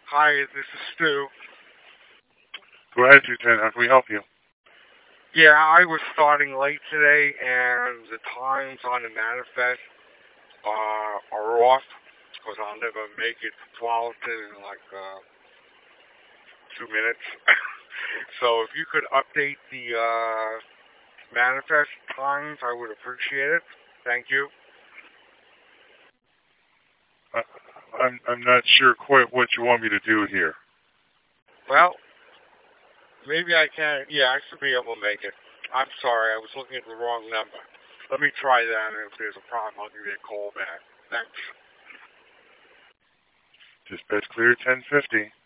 Hi, this is Stu. Go ahead, Lieutenant. How can we help you? Yeah, I was starting late today, and the times on the manifest are off because I'll never make it to Tualatin in like 2 minutes. So if you could update the manifest times, I would appreciate it. Thank you. I, I'm not sure quite what you want me to do here. Well, maybe I can. Yeah, I should be able to make it. I'm sorry, I was looking at the wrong number. Let me try that, and if there's a problem, I'll give you a call back. Thanks. Dispatch clear 1050.